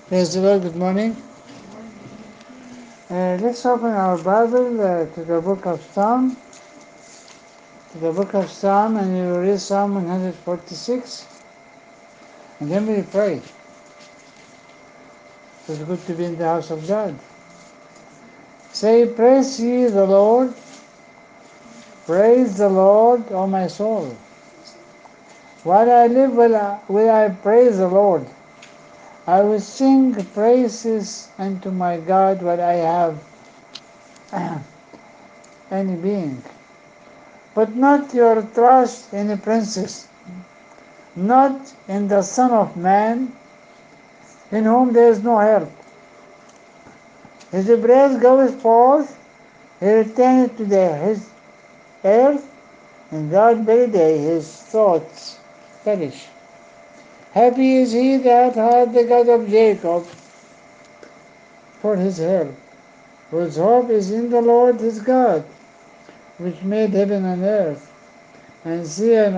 Praise the Lord, good morning. Let's open our Bible to the book of Psalm. And we will read Psalm 146. And then we pray. It's good to be in the house of God. Say, praise ye the Lord. Praise the Lord, O my soul. While I live, will I praise the Lord. I will sing praises unto my God while I have any being. Put not your trust in the princes, not in the Son of Man, in whom there is no help. His praise goeth forth, he returneth to his earth, and that very day his thoughts perish. Happy is he that hath the God of Jacob for his help, whose hope is in the Lord his God, which made heaven and earth, and sea and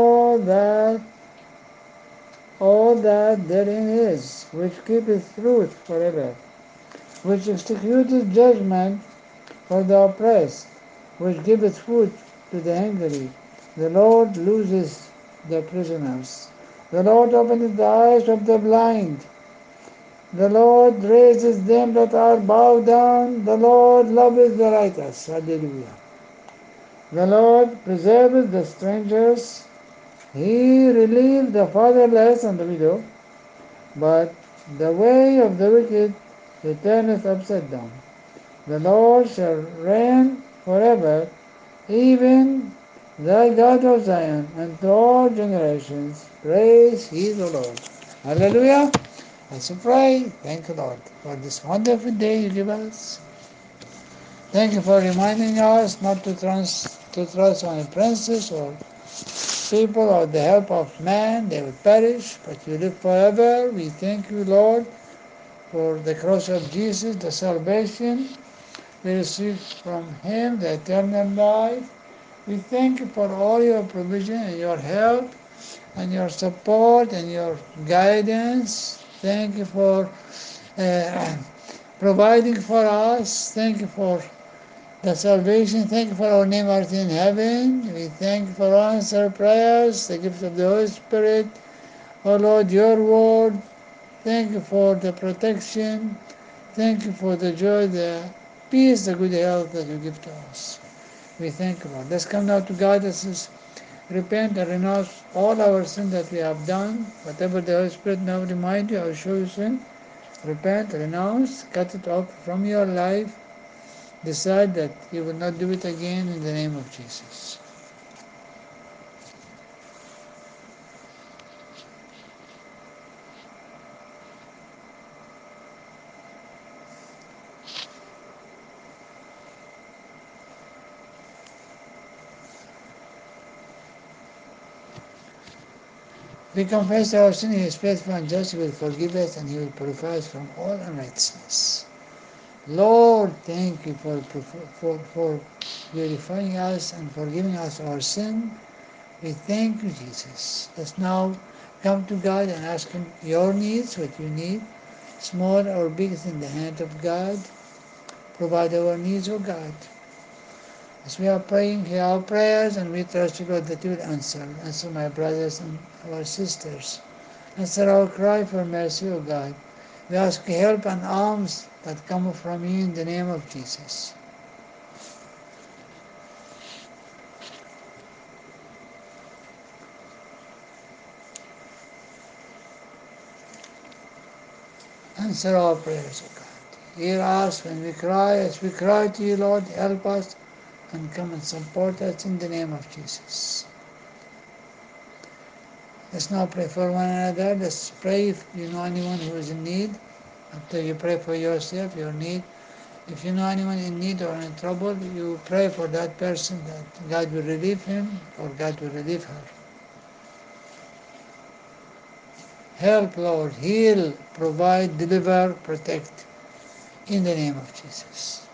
all that therein is, which keepeth truth forever, which executeth judgment for the oppressed, which giveth food to the hungry. The Lord looses the prisoners. The Lord openeth the eyes of the blind. The Lord raises them that are bowed down. The Lord loveth the righteous. Hallelujah. The Lord preserveth the strangers. He relieved the fatherless and the widow. But the way of the wicked he turneth upside down. The Lord shall reign forever, even the God of Zion, and to all generations. Praise ye the Lord. Hallelujah. Let's pray. Thank you, Lord, for this wonderful day you give us. Thank you for reminding us not to trust on princes or people or the help of man. They will perish, but you live forever. We thank you, Lord, for the cross of Jesus, the salvation we receive from him, the eternal life. We thank you for all your provision and your help and your support and your guidance. Thank you for uh, providing for us. Thank you for the salvation. Thank you for our name art in heaven. We thank you for answer prayers, the gift of the Holy Spirit. Oh Lord, your word. Thank you for the protection. Thank you for the joy, the peace, the good health that you give to us. We thank you, Lord. Let's come now to God. Let's repent and renounce all our sin that we have done. Whatever the Holy Spirit now remind you or show you sin, repent, renounce, cut it off from your life. Decide that you will not do it again in the name of Jesus. We confess our sin, He is faithful and just, He will forgive us and He will purify us from all unrighteousness. Lord, thank you for purifying us and forgiving us our sin. We thank you, Jesus. Let's now come to God and ask Him your needs, what you need, small or big, is in the hand of God. Provide our needs, O God. As we are praying, hear our prayers, and we trust you, Lord, that you will answer. Answer my brothers and our sisters. Answer our cry for mercy, O God. We ask help and alms that come from you in the name of Jesus. Answer our prayers, O God. Hear us when we cry. As we cry to you, Lord, help us and come and support us in the name of Jesus. Let's now pray for one another. Let's pray if you know anyone who is in need. After you pray for yourself, your need. If you know anyone in need or in trouble, you pray for that person that God will relieve him or God will relieve her. Help, Lord, heal, provide, deliver, protect. In the name of Jesus.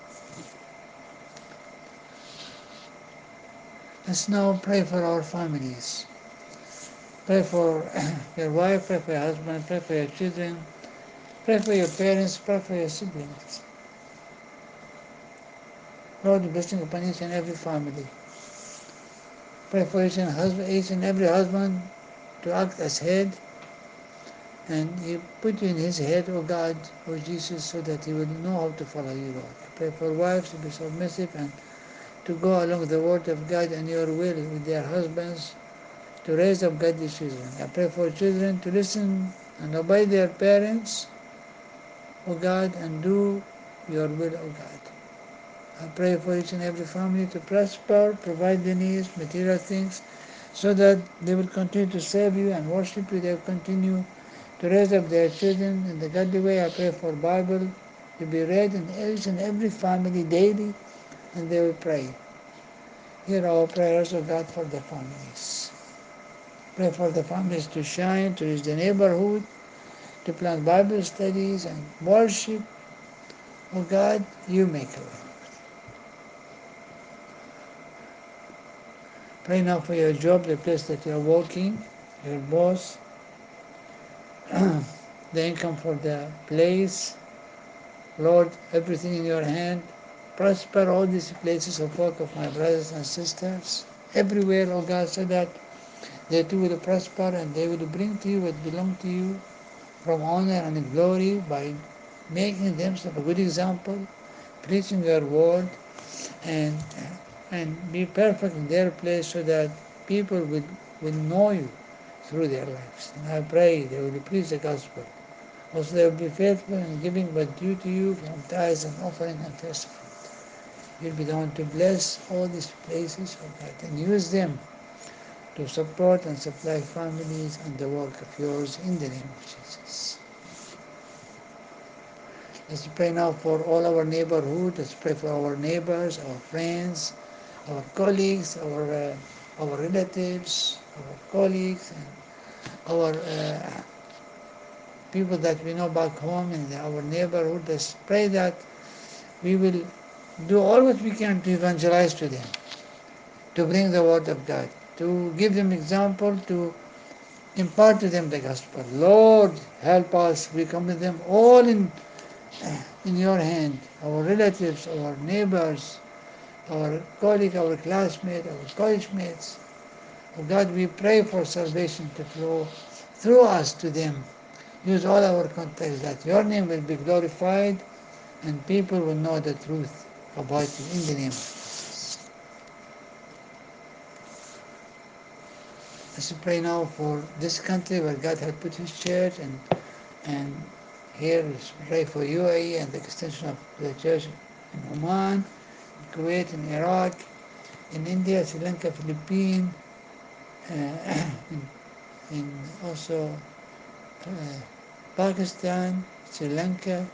Let's now pray for our families. Pray for your wife, pray for your husband, pray for your children. Pray for your parents, pray for your siblings. Lord, blessing upon each and every family. Pray for each and every husband to act as head, and He put you in his head, O God, O Jesus, so that he will know how to follow you, Lord. I pray for wives to be submissive and to go along the word of God and your will with their husbands to raise up godly children. I pray for children to listen and obey their parents, O God, and do your will, O God. I pray for each and every family to prosper, provide the needs, material things, so that they will continue to serve you and worship you. They will continue to raise up their children in the godly way. I pray for Bible to be read in each and every family daily, and they will pray. Hear our prayers, O God, for the families. Pray for the families to shine, to reach the neighborhood, to plant Bible studies and worship. O God, you make a way. Pray now for your job, the place that you are working, your boss, the income for the place. Lord, everything in your hand. Prosper all these places of work of my brothers and sisters, everywhere, O God, so that they too will prosper and they will bring to you what belongs to you from honor and glory by making themselves a good example, preaching your word, and be perfect in their place so that people will know you through their lives. And I pray they will preach the gospel. Also, they will be faithful in giving what due to you from tithes and offering and first fruit. You'll be the one to bless all these places, of God, and use them to support and supply families and the work of yours in the name of Jesus. Let's pray now for all our neighborhood. Let's pray for our neighbors, our friends, our colleagues, our relatives, our colleagues, and our people that we know back home in our neighborhood. Let's pray that we will do all what we can to evangelize to them, to bring the word of God, to give them example, to impart to them the gospel. Lord, help us. We commit them all in your hand, our relatives, our neighbors, our colleagues, our classmates, our college mates. Oh God, we pray for salvation to flow through us to them. Use all our contacts that your name will be glorified and people will know the truth about you in the name of Jesus. Let's pray now for this country where God has put his church, and here let's pray for UAE and the extension of the church in Oman, in Kuwait, in Iraq, in India, Sri Lanka, Philippines, in, in also Pakistan, Sri Lanka,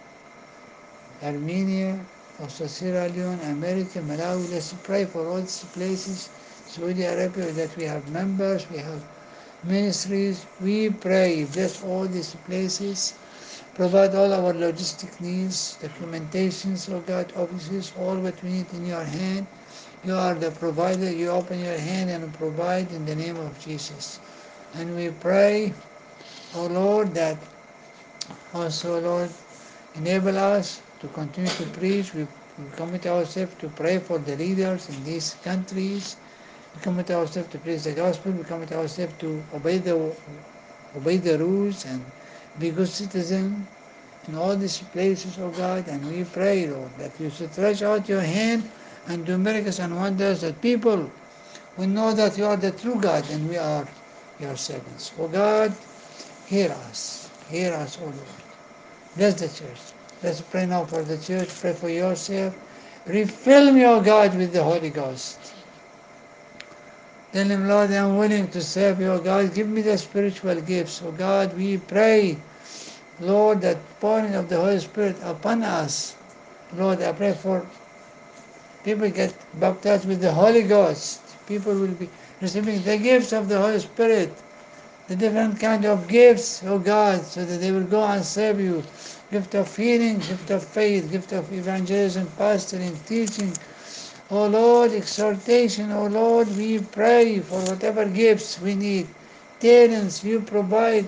Armenia, also Sierra Leone, America, Malawi. Let's pray for all these places. Saudi Arabia, that we have members, we have ministries. We pray, bless all these places. Provide all our logistic needs, documentations, oh God, offices, all what we need in your hand. You are the provider. You open your hand and provide in the name of Jesus. And we pray, oh Lord, that also, Lord, enable us to continue to preach. We commit ourselves to pray for the leaders in these countries. We commit ourselves to preach the gospel. We commit ourselves to obey the rules and be good citizens in all these places, oh God. And we pray, Lord, that you stretch out your hand and do miracles and wonders, that people will know that you are the true God and we are your servants. Oh God, hear us. Hear us, oh Lord. Bless the church. Let's pray now for the church. Pray for yourself. Refill me, O God, with the Holy Ghost. Tell him, Lord, I am willing to serve you, O God. Give me the spiritual gifts. O God, we pray, Lord, that pouring of the Holy Spirit upon us. Lord, I pray for people get baptized with the Holy Ghost. People will be receiving the gifts of the Holy Spirit, the different kind of gifts, oh God, so that they will go and serve you. Gift of healing, gift of faith, gift of evangelism, pastoring, teaching. Oh Lord, exhortation. Oh Lord, we pray for whatever gifts we need. Talents you provide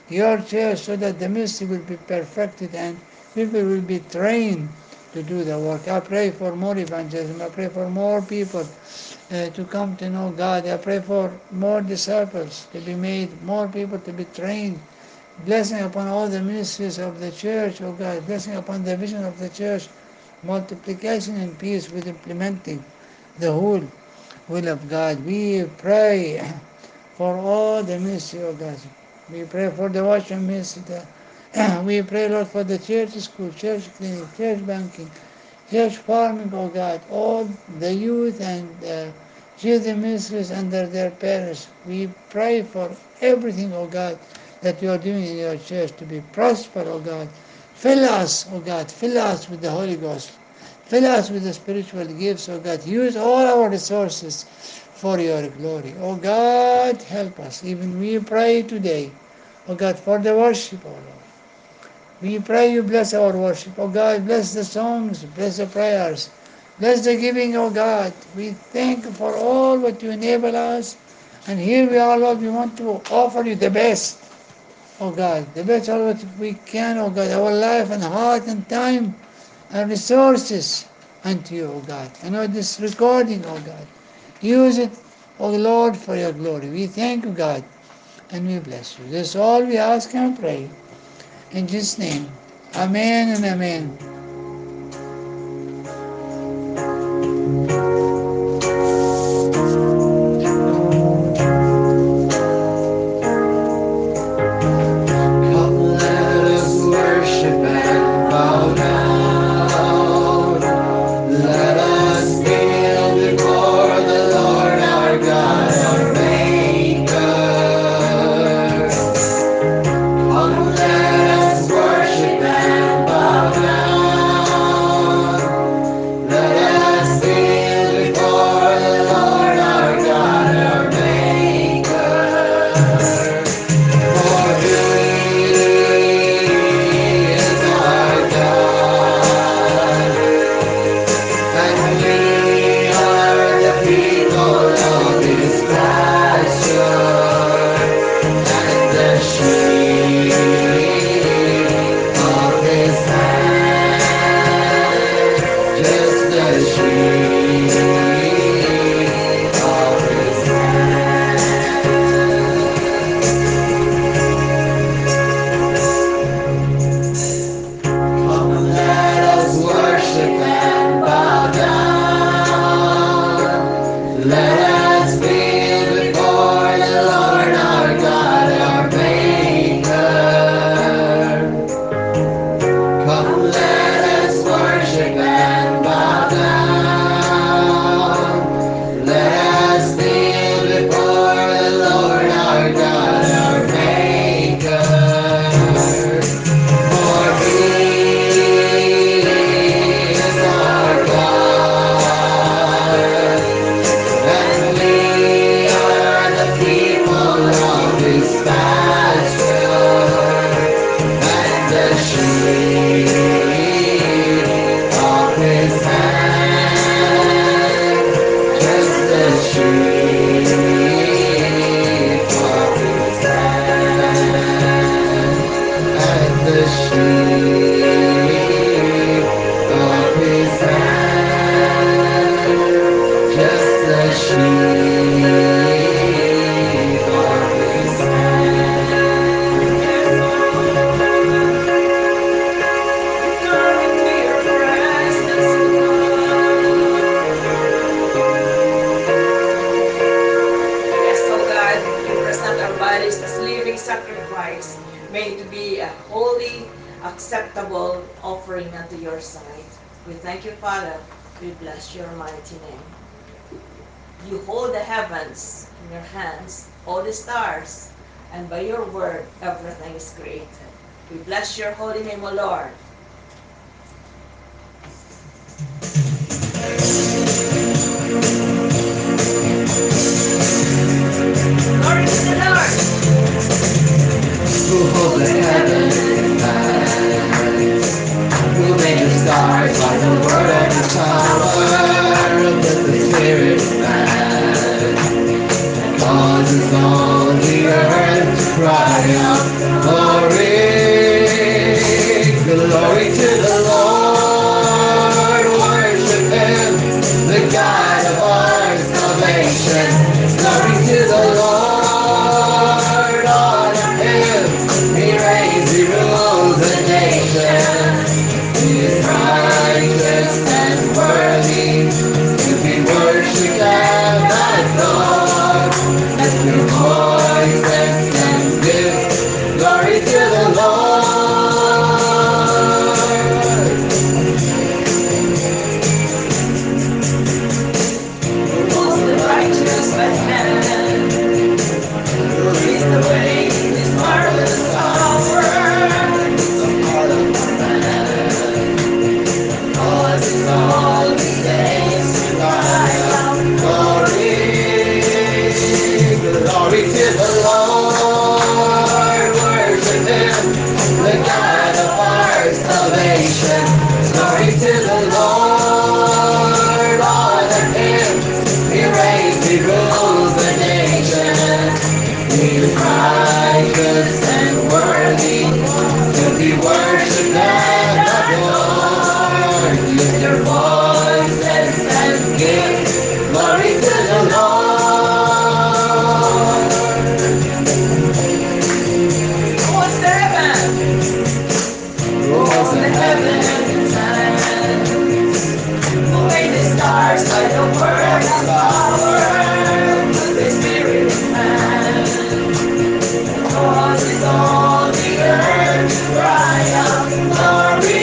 your church so that the ministry will be perfected and people will be trained to do the work. I pray for more evangelism. I pray for more people to come to know God. I pray for more disciples to be made, more people to be trained. Blessing upon all the ministries of the church, oh God. Blessing upon the vision of the church. Multiplication and peace with implementing the whole will of God. We pray for all the ministry, oh God. We pray for the watchman ministry. We pray, Lord, for the church school, church clinic, church banking, church farming, oh God, all the youth and children ministries under their parents. We pray for everything, oh God, that you are doing in your church to be prosper, oh God. Fill us, oh God, fill us with the Holy Ghost. Fill us with the spiritual gifts, oh God. Use all our resources for your glory. Oh God, help us. Even we pray today, oh God, for the worship, oh Lord. We pray you bless our worship. Oh God, bless the songs, bless the prayers, bless the giving, oh God. We thank you for all what you enable us. And here we are, Lord, we want to offer you the best, oh God, the best of what we can, oh God, our life and heart and time and resources unto you, O God. I know this recording, O God. Use it, O Lord, for your glory. We thank you, God, and we bless you. This is all we ask and pray. In Jesus' name, amen and amen. Come, let us worship and bow down. Let us kneel before the Lord our God, our Maker. Come, let us worship and bow down. Let us kneel before the Lord our God, our Maker. For He is our God, and we are the people of His pasture, and the sheep of His hand, just the sheep of His hand. Come, let us worship and bow down. Let us kneel before the Lord our God, our Maker. Come, let us worship and bow down. Let us kneel before the Lord our God, our Maker. For He is our God, and we are the people of His pasture, and the sheep of His hand, just the sheep of His hand, and the sheep of His hand, just the sheep of His hand. Come into your presence, yes, oh God, we present our bodies as living sacrifice, made to be a holy, acceptable offering unto your sight. We thank you, Father. We bless your mighty name. You hold the heavens in your hands, all the stars, and by your word everything is created. We bless your holy name, O Lord. Glory to the Lord. Who holds the heavens in His hands? Who made the stars by the word of His power? Who put the Spirit in man? Causes all the earth to cry out. the Lord. Who's the righteous man? Who leads the way in his marvelous power? The heart of man. Cause it's all these days to cry out glory. Glory to the Lord. Worship Him, the God of our salvation. Glory to the Lord. Honor Him. He reigns, He rules the nation. He is righteous and worthy to be worshipped and adored. Lift your voices and give glory to the Lord. Who was the heaven? Who was the heaven and who made the stars by the word of power? With the spirit in man. Causes all the earth to cry out glory.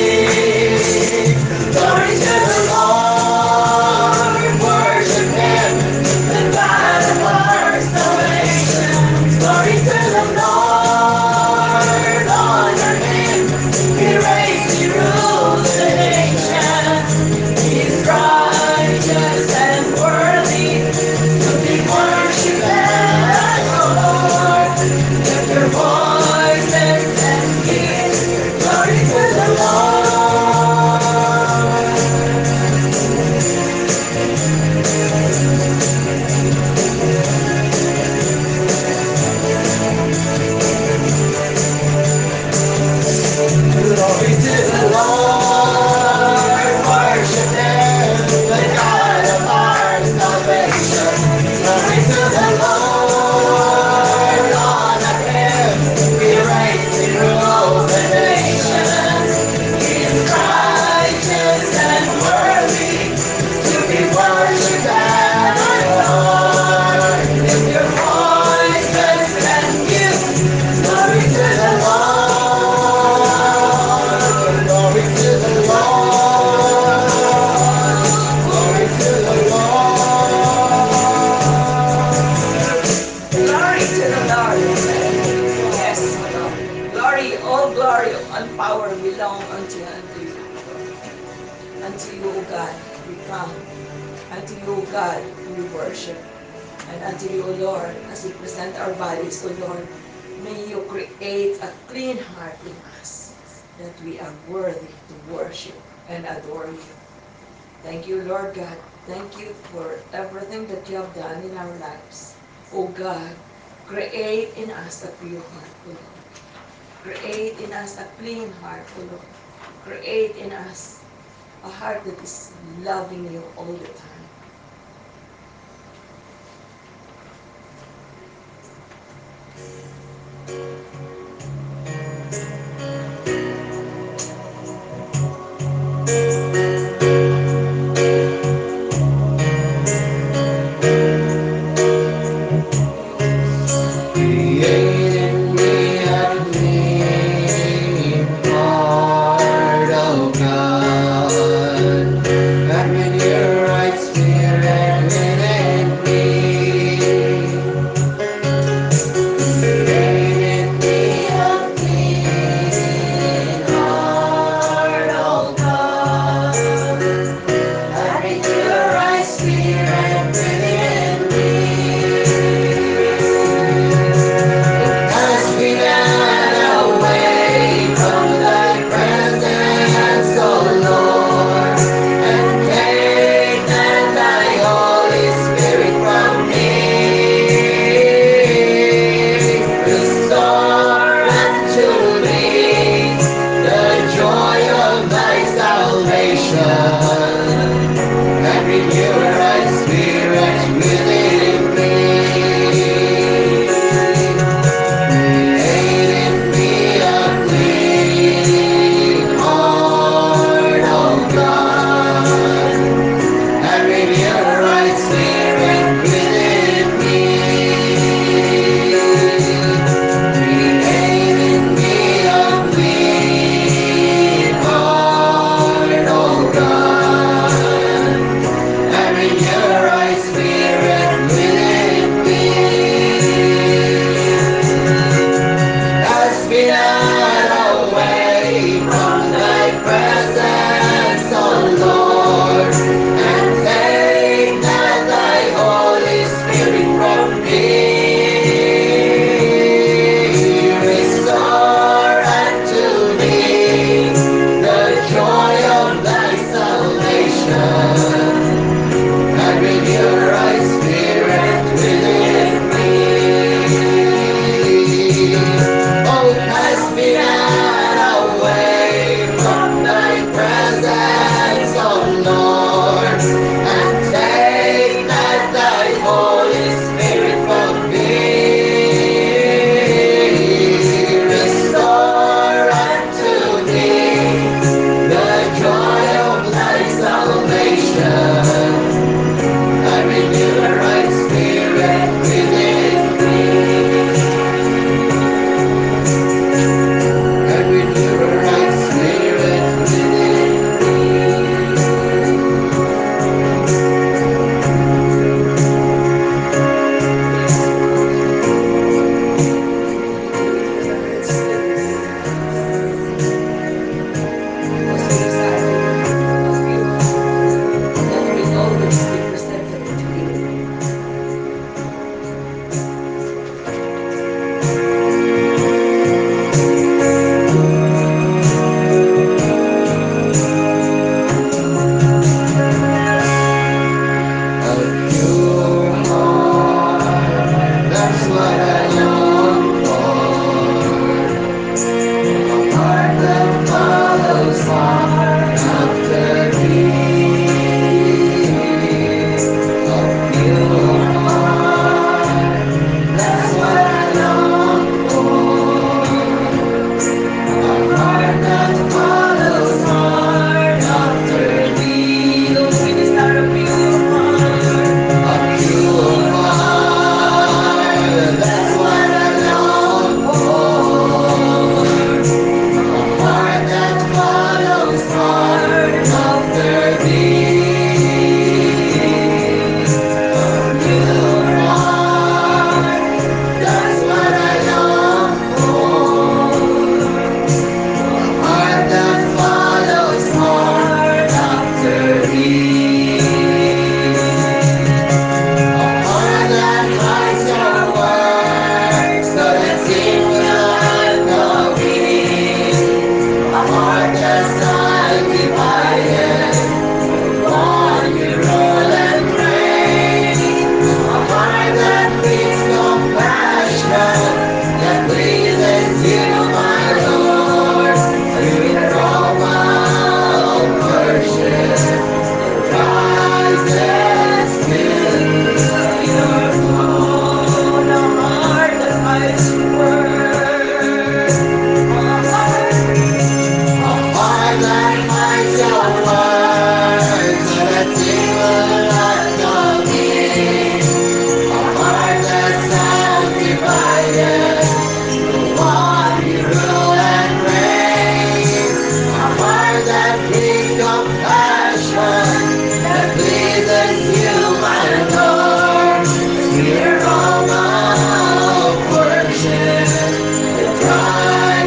Glory to the Lord. Worship Him, the God of our salvation. Glory to the Lord. Honor Him. He reigns, He rules the nation. He is righteous and worthy to be worshipped and adored. Lift your voices and give glory to the Glory to the Lord. Worship Him, the God of our salvation. Glory to the Lord. Honor Him. He reigns, He rules the nations. He is righteous and worthy to be worshipped and adored. Lift your voices and give glory to the Lord. Glory to the Lord. Glory to the Lord. glory to the Lord. Yes, Lord. Glory, all glory and power belong unto you. Unto you, O God, we come. Unto you, O God, we worship. And unto you, O Lord, as we present our bodies, O Lord, may you create a clean heart in us, that we are worthy to worship and adore you. Thank you, Lord God. Thank you for everything that you have done in our lives. O God, create in us a pure heart, O Lord. Create in us a clean heart, O Lord. Create in us a heart that is loving you all the time. Create in me a clean heart, O God, and renew your right spirit within me. Create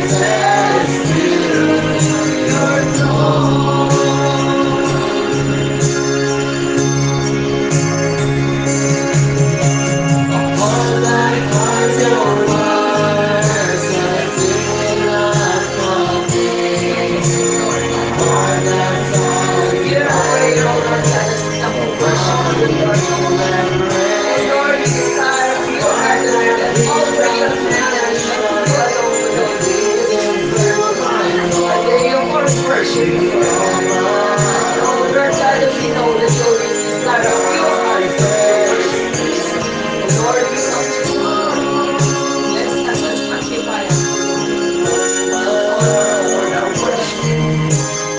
access to your all that finds your words that will not forget. All that finds Hear our prayer, O Lord God, as we come to worship you, Lord. O Lord, we desire pure heart, O Lord, and offering your thanksgiving unto you alone, O Lord. This is a day of our worship, O Lord. O Lord God, and we know that you always desire a pure heart from your worshipers. O Lord, we come to you. Bless us and sanctify us. We'll honor, O Lord, our worship.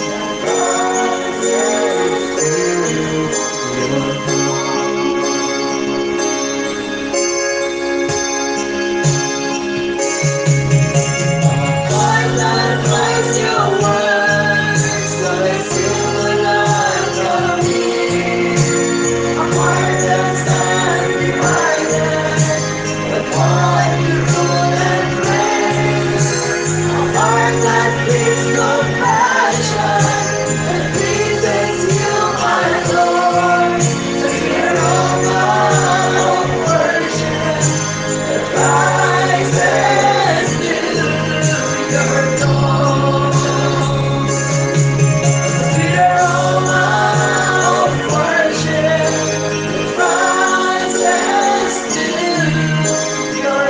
heart that finds your words that will not forget. A heart that stands reminded with what you rule and reign. A heart that beats compassion and pleases you, my Lord. The aroma of worship that rises to your throne. The sweet aroma of worship that rises to your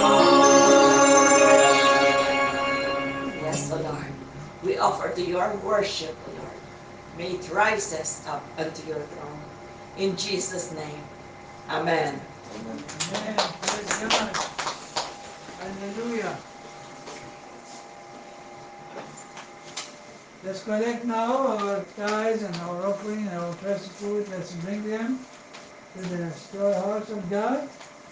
throne. Yes, O Lord. We offer to your worship, O Lord. May it rises up unto your throne. In Jesus' name. Amen. Amen. Praise God. Hallelujah. Let's collect now our tithes and our offering and our precious food. Let's bring them to the storehouse of God.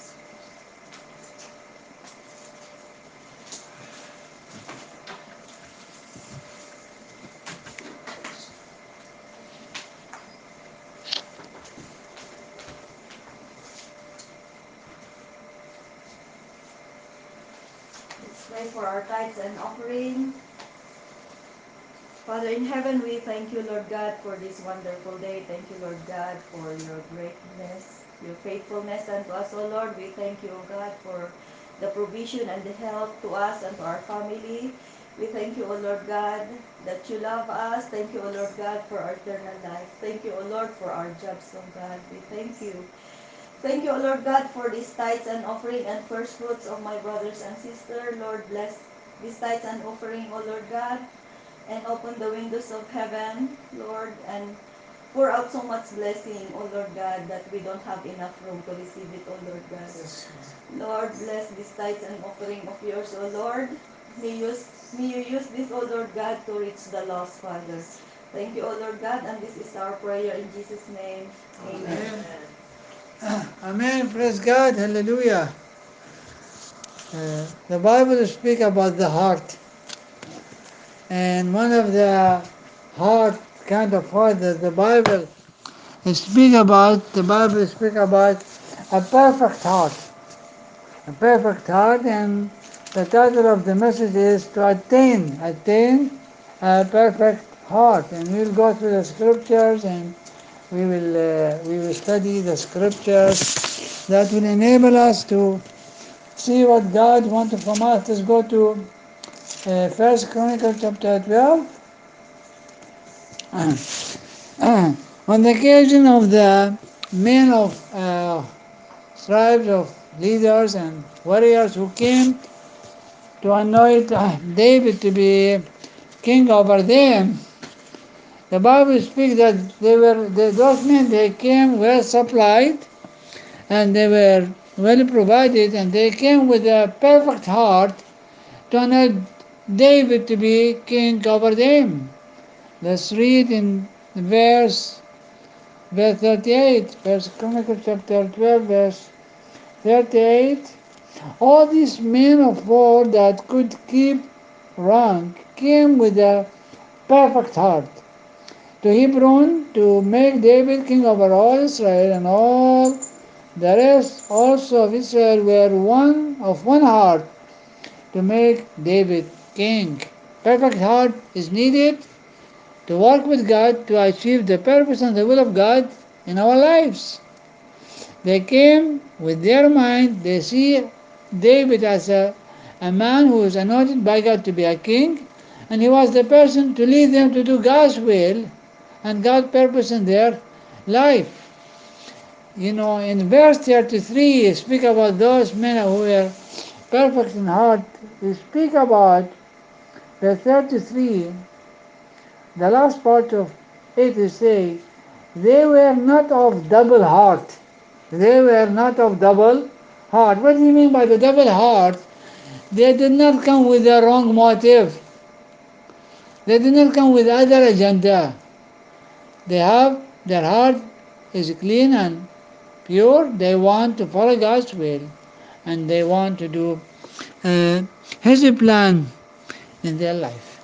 Let's pray for our tithes and offering. Father in heaven, we thank you, Lord God, for this wonderful day. Thank you, Lord God, for your greatness, your faithfulness unto us, O Lord. We thank you, O God, for the provision and the help to us and to our family. We thank you, O Lord God, that you love us. Thank you, O Lord God, for our eternal life. Thank you, O Lord, for our jobs, O God. We thank you. Thank you, O Lord God, for these tithes and offering and first fruits of my brothers and sisters. Lord, bless these tithes and offering, O Lord God, and open the windows of heaven, Lord, and pour out so much blessing, O Lord God, that we don't have enough room to receive it, O Lord God. Yes. Lord, bless these tithes and offering of yours, O Lord. May you use this, O Lord God, to reach the lost, Father. Thank you, O Lord God, and this is our prayer in Jesus' name. Amen. Amen. Praise God. Hallelujah. The Bible speaks about the heart. And one of the heart, kind of heart that the Bible speak about a perfect heart. A perfect heart, and the title of the message is to attain a perfect heart. And we'll go through the scriptures, and we will study the scriptures that will enable us to see what God wanted from us. Let's go to First Chronicles chapter 12. On the occasion of the men of tribes of leaders and warriors who came to anoint David to be king over them, the Bible speaks that those men, they came well supplied and they were well provided, and they came with a perfect heart to anoint David to be king over them. Let's read in verse 38, First Chronicles chapter 12, verse 38. All these men of war that could keep rank came with a perfect heart to Hebron to make David king over all Israel, and all the rest also of Israel were one of one heart to make David king. Perfect heart is needed to work with God to achieve the purpose and the will of God in our lives. They came with their mind, they see David as a man who was anointed by God to be a king, and he was the person to lead them to do God's will and God's purpose in their life. You know, in verse 33, you speak about those men who were perfect in heart. You speak about the 33, the last part of it is say, they were not of double heart. They were not of double heart. What do you mean by the double heart? They did not come with the wrong motive. They did not come with other agenda. They have, their heart is clean and pure. They want to follow God's will and they want to do His plan in their life.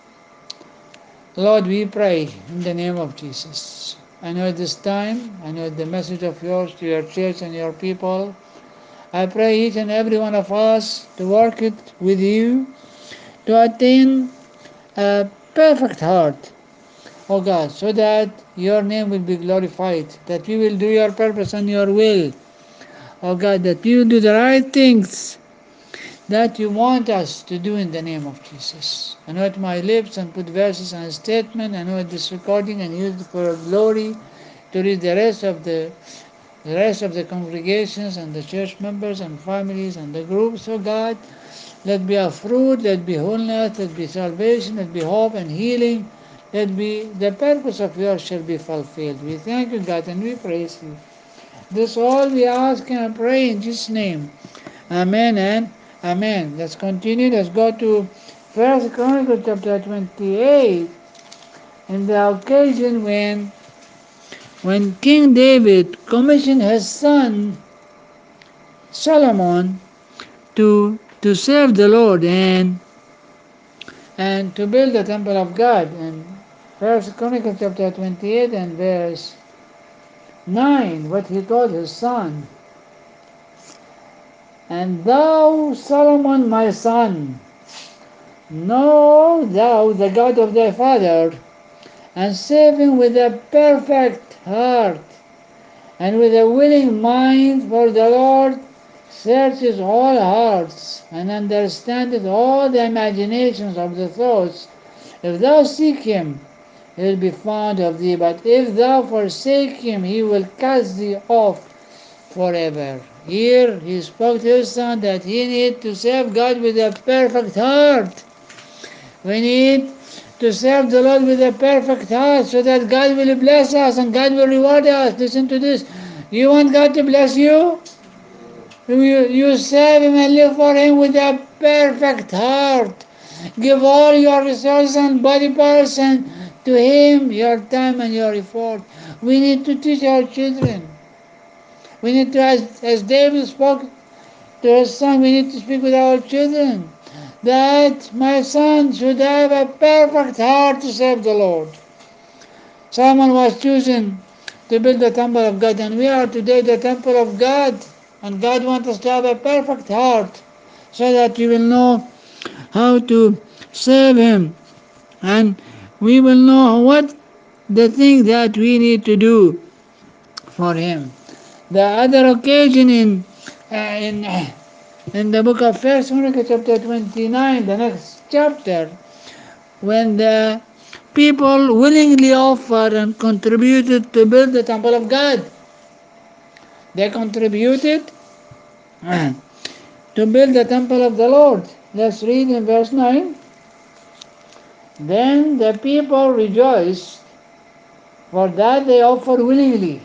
Lord, we pray in the name of Jesus. I know this time, I know the message of yours to your church and your people. I pray each and every one of us to work it with you to attain a perfect heart, O God, so that your name will be glorified, that we will do your purpose and your will, O God, that we will do the right things that you want us to do in the name of Jesus. Anoint my lips and put verses and statement. Anoint this recording and use it for your glory to reach the rest of the congregations and the church members and families and the groups, oh God. Let be a fruit, let be wholeness, let be salvation, let be hope and healing. Let be the purpose of yours shall be fulfilled. We thank you, God, and we praise you. This all we ask and pray in Jesus' name. Amen and amen. Let's continue. Let's go to First Chronicles chapter 28. In the occasion when King David commissioned his son Solomon to serve the Lord and to build the temple of God. And First Chronicles chapter 28 and verse 9, what he told his son, and thou, Solomon, my son, know thou the God of thy father, and serve him with a perfect heart, and with a willing mind, for the Lord searches all hearts, and understandeth all the imaginations of the thoughts. If thou seek him, he will be found of thee, but if thou forsake him, he will cast thee off forever. Here he spoke to his son that he need to serve God with a perfect heart. We need to serve the Lord with a perfect heart so that God will bless us and God will reward us. Listen to this. You want God to bless you? You serve Him and live for Him with a perfect heart. Give all your resources and body parts and to Him, your time and your effort. We need to teach our children. We need to, as David spoke to his son, we need to speak with our children that my son should have a perfect heart to serve the Lord. Solomon was chosen to build the temple of God, and we are today the temple of God. And God wants us to have a perfect heart so that we will know how to serve Him, and we will know what the thing that we need to do for Him. The other occasion in the book of First Chronicles chapter 29, the next chapter, when the people willingly offered and contributed to build the temple of God. They contributed to build the temple of the Lord. Let's read in verse 9. Then the people rejoiced, for that they offered willingly,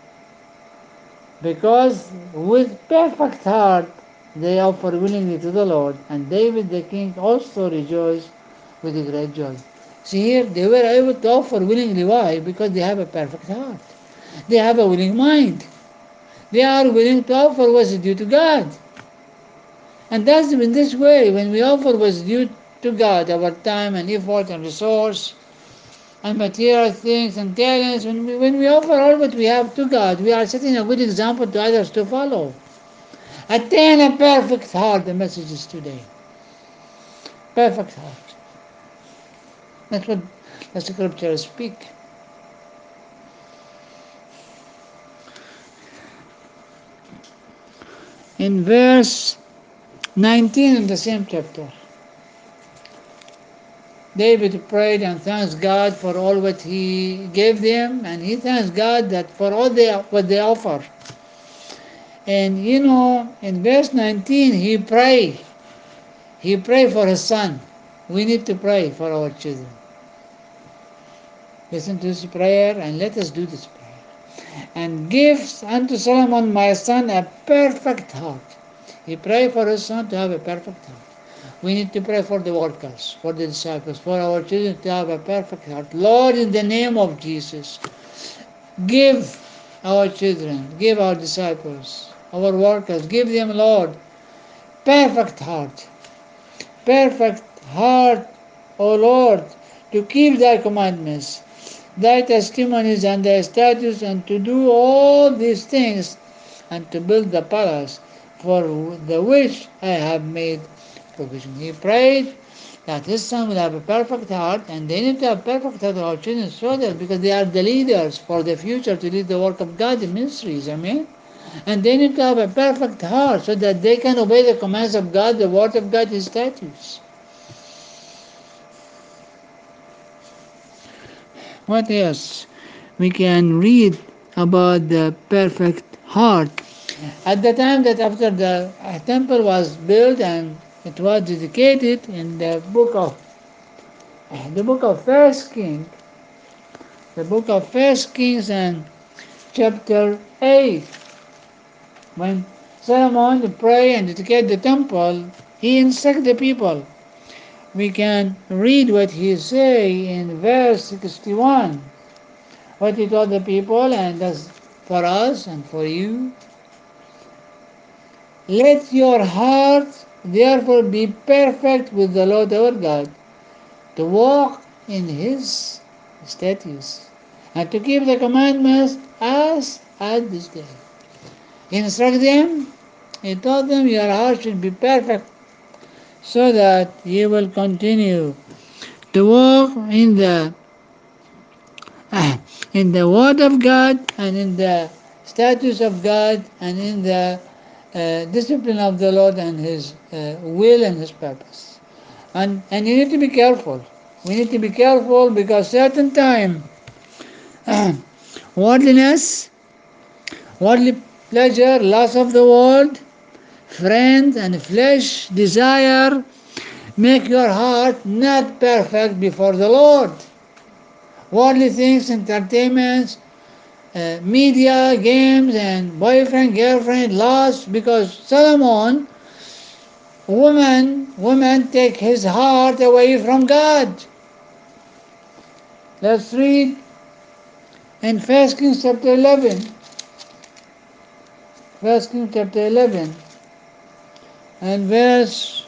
because with perfect heart they offered willingly to the Lord. And David the king also rejoiced with a great joy. See here, they were able to offer willingly. Why? Because they have a perfect heart. They have a willing mind. They are willing to offer what is due to God. And that's in this way, when we offer what is due to God, our time and effort and resource and material things and talents, when we offer all what we have to God, we are setting a good example to others to follow. Attain a perfect heart, the message is today. Perfect heart. That's what the scriptures speak. In verse 19 in the same chapter, David prayed and thanks God for all what he gave them, and he thanks God that for all what they offer. And in verse 19, He prayed for his son. We need to pray for our children. Listen to this prayer and let us do this prayer. And give unto Solomon my son a perfect heart. He prayed for his son to have a perfect heart. We need to pray for the workers, for the disciples, for our children to have a perfect heart. Lord, in the name of Jesus, give our children, give our disciples, our workers, give them, Lord, perfect heart. Perfect heart, O Lord, to keep thy commandments, thy testimonies and thy statutes, and to do all these things, and to build the palace for the which I have made provision. He prayed that his son will have a perfect heart, and they need to have perfect heart, our children, so that because they are the leaders for the future to lead the work of God in ministries. Amen. And they need to have a perfect heart so that they can obey the commands of God, the word of God, his statutes. What else? We can read about the perfect heart. At the time that after the temple was built and it was dedicated in the book of First King, the book of First Kings and chapter 8, when Solomon prayed and dedicated the temple, he instructed the people. We can read what he say in verse 61. What he told the people, and that's for us and for you. Let your heart therefore be perfect with the Lord our God, to walk in his statutes, and to keep the commandments as at this day. Instruct them, he told them, your heart should be perfect, so that you will continue to walk in the Word of God and in the statutes of God and in the discipline of the Lord and His will and His purpose. And you need to be careful. We need to be careful because certain time worldliness, worldly pleasure, lust of the world, friends and flesh desire make your heart not perfect before the Lord. Worldly things, entertainments, media, games, and boyfriend, girlfriend, lust, because Solomon, woman take his heart away from God. Let's read in 1 Kings chapter 11. 1 Kings chapter 11 and verse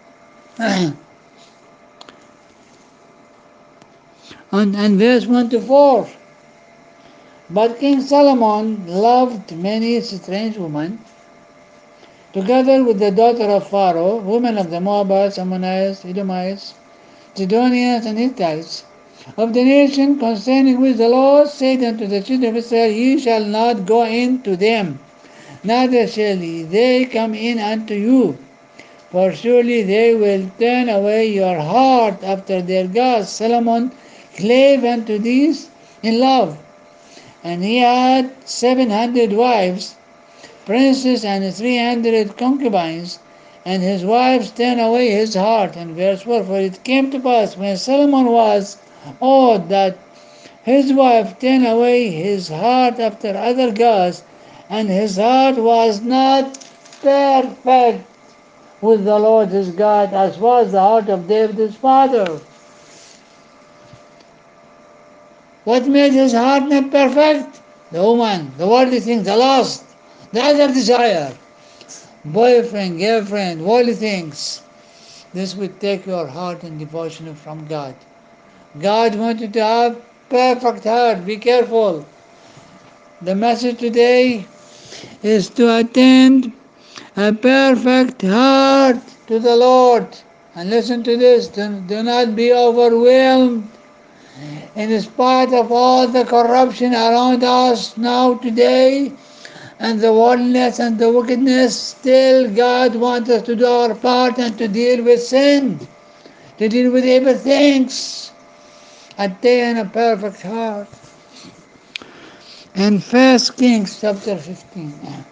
and verse 1 to 4. But King Solomon loved many strange women, together with the daughter of Pharaoh, women of the Moabites, Ammonites, Edomites, Zidonians, and Hittites, of the nation concerning which the Lord said unto the children of Israel, Ye shall not go in to them, neither shall they come in unto you. For surely they will turn away your heart after their gods. Solomon clave unto these in love, and he had 700 wives, princes, and 300 concubines, and his wives turned away his heart. And verse 4, for it came to pass when Solomon was old that his wife turned away his heart after other gods, and his heart was not perfect with the Lord his God, as was the heart of David his father. What made his heart not perfect? The woman, the worldly things, the lust, the other desire, boyfriend, girlfriend, worldly things. This will take your heart in devotion from God. God wanted to have perfect heart. Be careful. The message today is to attend a perfect heart to the Lord. And listen to this, do not be overwhelmed in spite of all the corruption around us now today and the worldliness and the wickedness. Still God wants us to do our part and to deal with sin, to deal with evil things, attain a perfect heart. In 1 Kings chapter 15.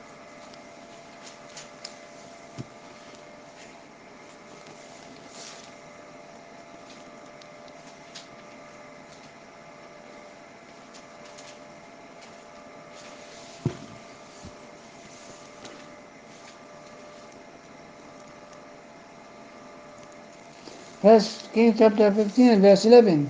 1 Kings chapter 15 and verse 11.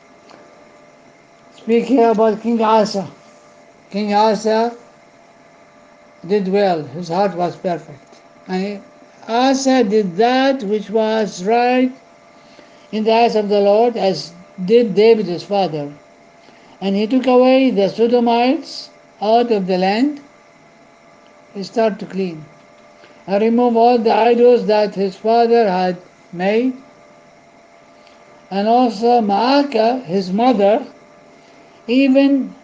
Speak here about King Asa. King Asa did well. His heart was perfect. And Asa did that which was right in the eyes of the Lord, as did David his father. And he took away the Sodomites out of the land. He started to clean. And remove all the idols that his father had made. And also Maacah, his mother, even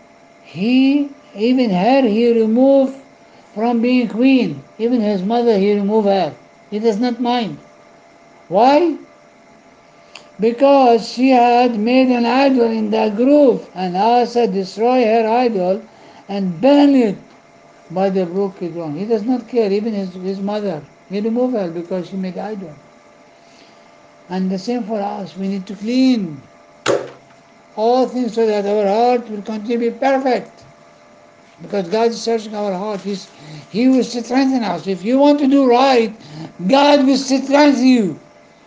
her he removed from being queen. Even his mother he removed her. He does not mind. Why? Because she had made an idol in that grove, and Asa destroyed her idol and burned it by the brook Kidron. He does not care, even his mother. He removed her because she made idol. And the same for us. We need to clean all things so that our heart will continue to be perfect. Because God is searching our heart. He will strengthen us. If you want to do right, God will strengthen you.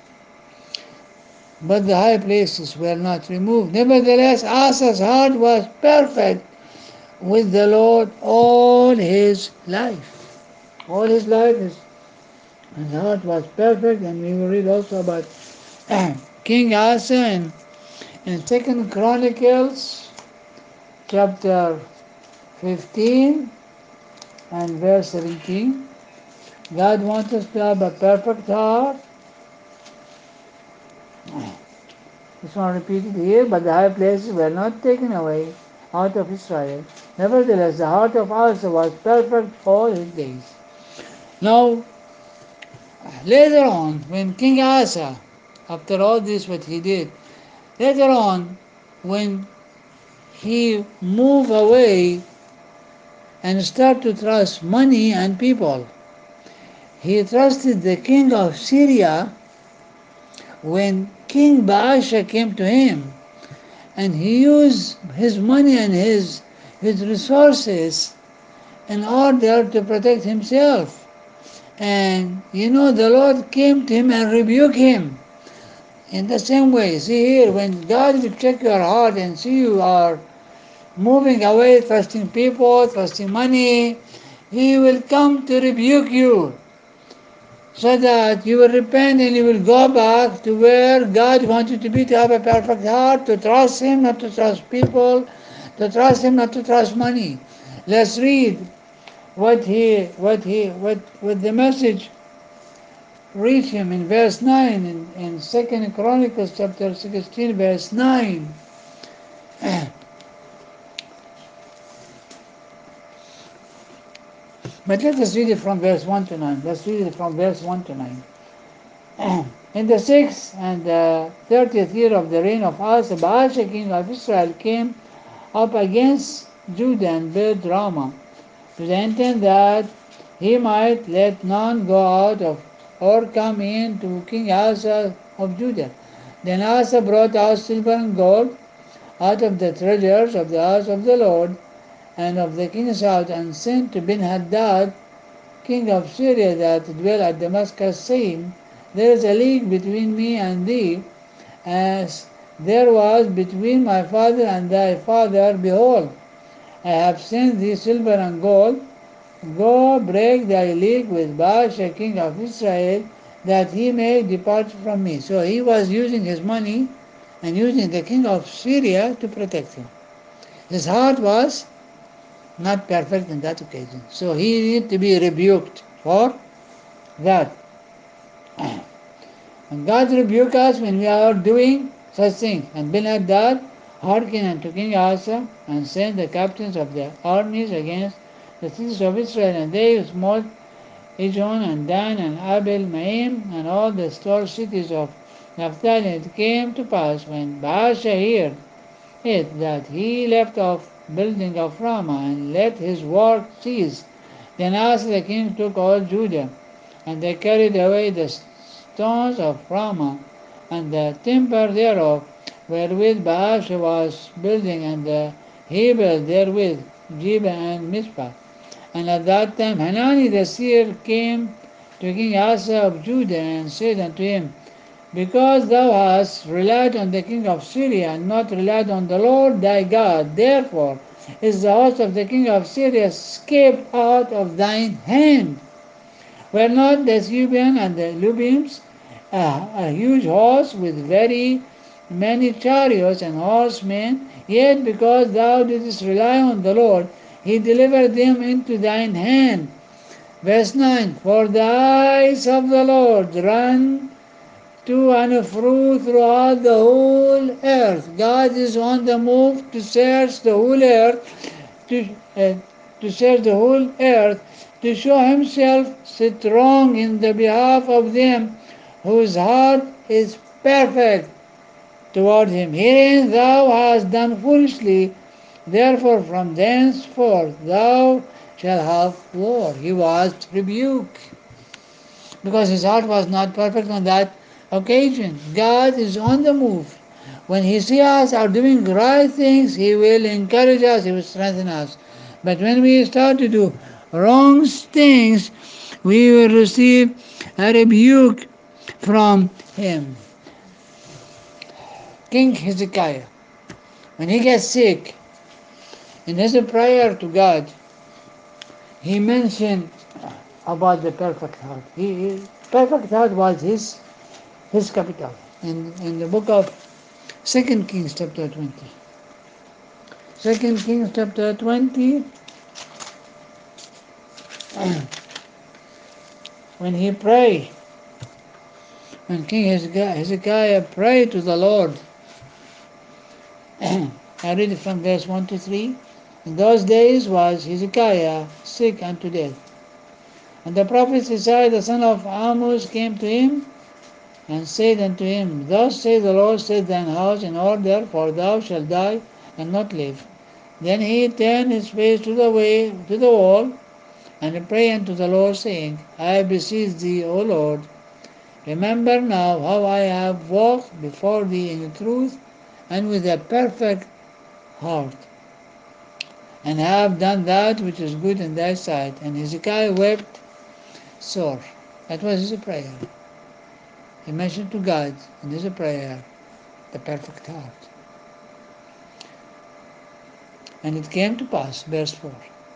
But the high places were not removed. Nevertheless, Asa's heart was perfect with the Lord all his life. All his life, his heart was perfect, and we will read also about King Asa in 2 Chronicles chapter 15 and verse 17. God wants us to have a perfect heart. It's not repeated here, but the high places were not taken away out of Israel. Nevertheless, the heart of Asa was perfect all his days. Now, later on, when King Asa, after all this what he did, later on, when he moved away and started to trust money and people, he trusted the king of Syria when King Baasha came to him, and he used his money and his resources in order to protect himself. And the Lord came to him and rebuked him. In the same way, see here, when God will check your heart and see you are moving away, trusting people, trusting money, He will come to rebuke you, so that you will repent and you will go back to where God wants you to be, to have a perfect heart, to trust Him, not to trust people, to trust Him, not to trust money. Let's read what the message reached him in verse 9 in 2 Chronicles chapter 16 verse 9. But let us read it from verse 1 to 9. Let's read it from verse 1 to 9. In the 6th and 30th year of the reign of Asa, Baasha king of Israel came up against Judah and built Ramah, to the intent that he might let none go out of or come in to King Asa of Judah. Then Asa brought out silver and gold out of the treasures of the house of the Lord and of the king's house, and sent to Ben-Hadad, king of Syria, that dwelt at Damascus, saying, There is a league between me and thee, as there was between my father and thy father. Behold, I have sent thee silver and gold. Go break thy league with Baasha king of Israel, that he may depart from me. So he was using his money and using the king of Syria to protect him. His heart was not perfect in that occasion. So he needed to be rebuked for that. And God rebuke us when we are doing such things. And Ben-Hadad hearkened unto King Asa, and sent the captains of the armies against the cities of Israel, and they smote Ijon and Dan and Abel Maim and all the store cities of Naphtali. And it came to pass when Baasha heard it that he left off building of Ramah and let his work cease. Then Asa the king took all Judah, and they carried away the stones of Ramah and the timber thereof, wherewith Baasha was building, and the Hebel therewith, Jeba and Mizpah. And at that time Hanani the seer came to King Asa of Judah, and said unto him, Because thou hast relied on the king of Syria, and not relied on the Lord thy God, therefore is the host of the king of Syria escaped out of thine hand. Were not the Syrians and the Lubims a huge host with very many chariots and horsemen? Yet because thou didst rely on the Lord, he delivered them into thine hand. Verse 9, For the eyes of the Lord run to and fro throughout the whole earth. God is on the move to search the whole earth, to, uh, to search the whole earth, to show himself strong in the behalf of them whose heart is perfect toward him. Herein thou hast done foolishly, therefore from thenceforth thou shalt have war. He was rebuked because his heart was not perfect on that occasion. God is on the move. When he sees us are doing right things, he will encourage us, he will strengthen us. But when we start to do wrong things, we will receive a rebuke from him. King Hezekiah, when he gets sick, in his prayer to God, he mentioned about the perfect heart. Perfect heart was his capital. In the book of 2 Kings chapter 20. 2 Kings chapter 20, when he prayed, when King Hezekiah prayed to the Lord, I read it from verse 1 to 3. In those days was Hezekiah sick unto death. And the prophet Isaiah the son of Amos came to him, and said unto him, Thus saith the Lord, set thine house in order, for thou shalt die and not live. Then he turned his face to the wall, and prayed unto the Lord, saying, I beseech thee, O Lord, remember now how I have walked before thee in truth and with a perfect heart, and have done that which is good in thy sight. And Hezekiah wept sore. That was his prayer. He mentioned to God in his prayer the perfect heart. And it came to pass, verse 4.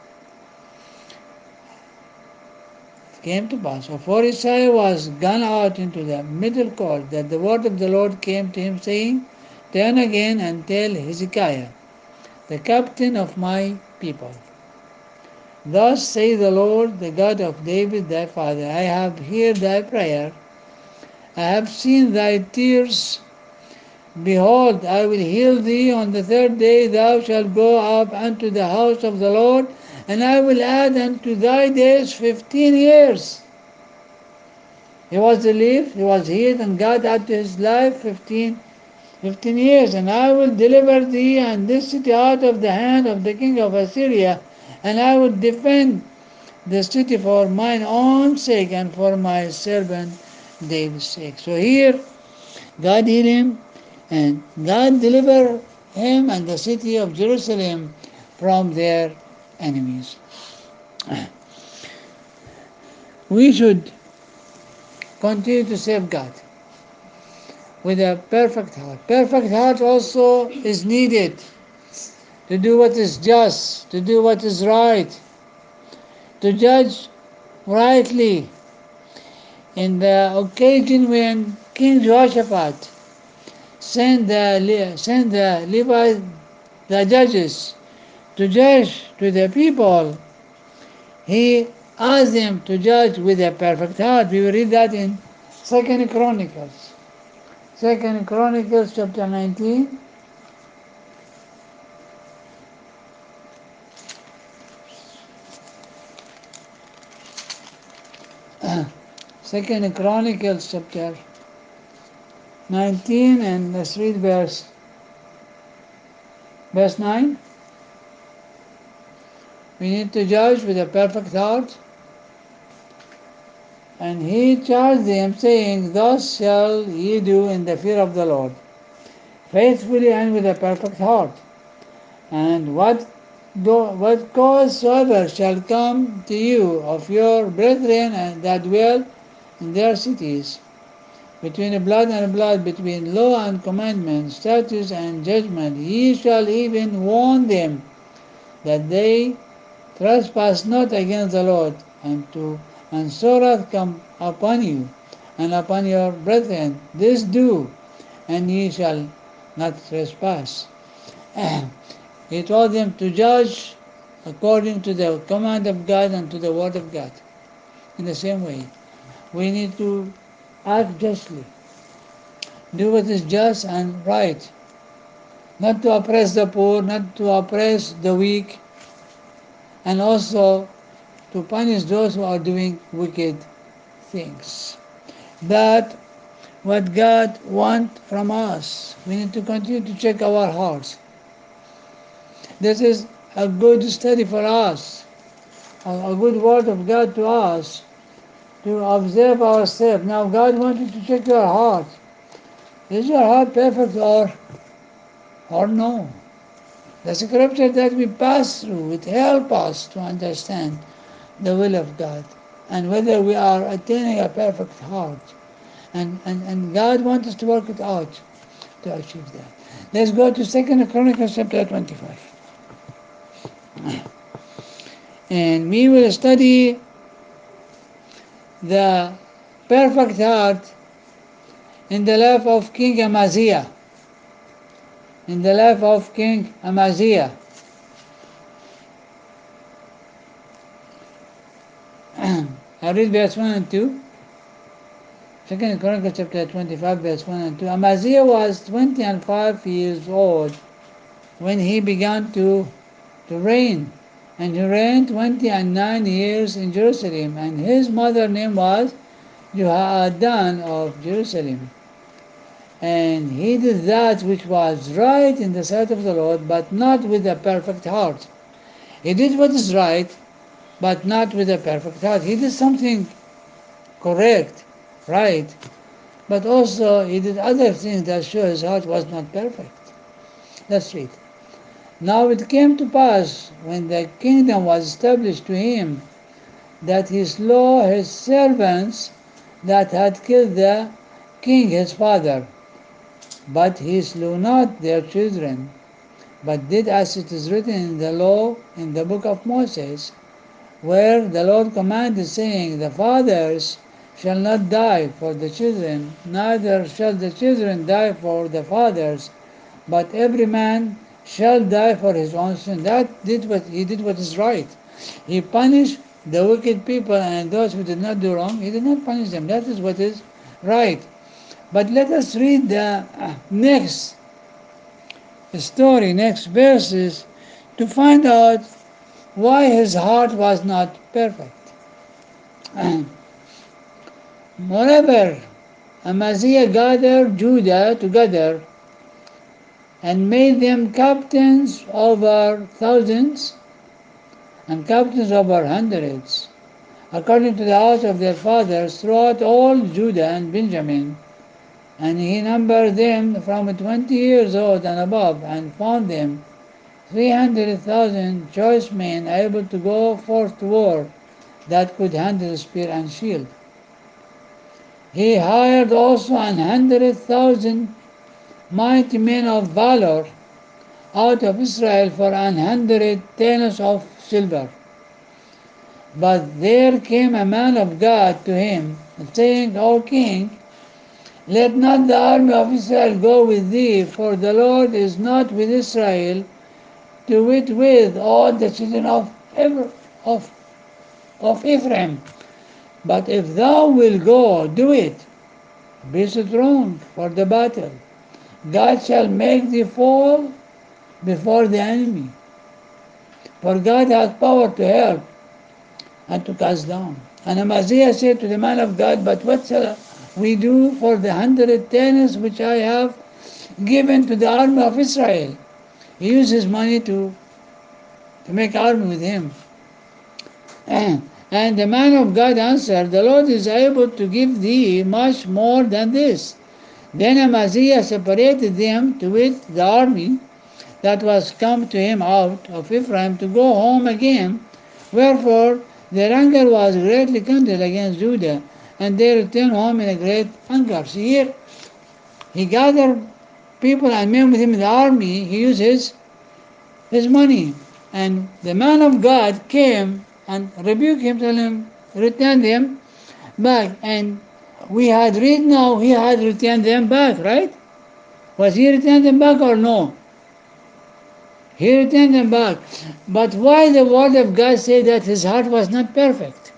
It came to pass, before Isaiah was gone out into the middle court, that the word of the Lord came to him, saying, Turn again and tell Hezekiah, the captain of my people, Thus saith the Lord, the God of David thy father, I have heard thy prayer, I have seen thy tears. Behold, I will heal thee. On the third day thou shalt go up unto the house of the Lord, and I will add unto thy days 15 years. He was relieved, he was healed, and God added to his life 15 years. And I will deliver thee and this city out of the hand of the king of Assyria, and I will defend the city for mine own sake and for my servant David's sake. So here, God healed him, and God delivered him and the city of Jerusalem from their enemies. We should continue to serve God with a perfect heart. Perfect heart also is needed to do what is just, to do what is right, to judge rightly. In the occasion when King Jehoshaphat sent the Levites, the judges, to judge to the people, he asked them to judge with a perfect heart. We will read that in Second Chronicles. Second Chronicles chapter 19. Second Chronicles chapter 19, and let's read verse 9. We need to judge with a perfect heart. And he charged them, saying, Thus shall ye do in the fear of the Lord, faithfully and with a perfect heart. And what cause soever shall come to you of your brethren that dwell in their cities, between blood and blood, between law and commandment, statutes and judgment, ye shall even warn them that they trespass not against the Lord, and so wrath come upon you and upon your brethren. This do, and ye shall not trespass. He told them to judge according to the command of God and to the word of God. In the same way, we need to act justly, do what is just and right, not to oppress the poor, not to oppress the weak, and also to punish those who are doing wicked things. That what God wants from us. We need to continue to check our hearts. This is a good study for us, a good word of God to us, to observe ourselves. Now God wants you to check your heart. Is your heart perfect or no? The scripture that we pass through, it helps us to understand the will of God and whether we are attaining a perfect heart. And God wants us to work it out to achieve that. Let's go to 2 Chronicles chapter 25. And we will study the perfect heart in the life of King Amaziah. In the life of King Amaziah. I read verse 1 and 2. 2 Chronicles chapter 25, verse 1 and 2. Amaziah was 25 years old when he began to reign. And he reigned 29 years in Jerusalem. And his mother's name was Jehoaddan of Jerusalem. And he did that which was right in the sight of the Lord, but not with a perfect heart. He did what is right, but not with a perfect heart. He did something correct, right, but also he did other things that show his heart was not perfect. Let's read. Now it came to pass, when the kingdom was established to him, that he slew his servants that had killed the king his father. But he slew not their children, but did as it is written in the law in the book of Moses, where the Lord commanded, saying, The fathers shall not die for the children, neither shall the children die for the fathers, but every man shall die for his own sin. He did what is right. He punished the wicked people, and those who did not do wrong, he did not punish them. That is what is right. But let us read the next story, next verses, to find out why his heart was not perfect. Moreover, Amaziah gathered Judah together and made them captains over thousands and captains over hundreds, according to the house of their fathers, throughout all Judah and Benjamin. And he numbered them from 20 years old and above, and found them 300,000 choice men able to go forth to war, that could handle spear and shield. He hired also 100,000 mighty men of valor out of Israel for 100 talents of silver. But there came a man of God to him, saying, O king, let not the army of Israel go with thee, for the Lord is not with Israel, to wit with all the children of Ephraim. But if thou wilt go, do it. Be strong for the battle. God shall make thee fall before the enemy. For God has power to help and to cast down. And Amaziah said to the man of God, but what shall we do for the 100 talents which I have given to the army of Israel? He used his money to make army with him. And the man of God answered, the Lord is able to give thee much more than this. Then Amaziah separated them to wit the army that was come to him out of Ephraim to go home again. Wherefore their anger was greatly kindled against Judah, and they returned home in a great anger. See here, he gathered people and men with him in the army. He used his money. And the man of God came and rebuked him, told him, return them back. And we had read now, he had returned them back, right? Was he returned them back or no? He returned them back. But why the word of God say that his heart was not perfect?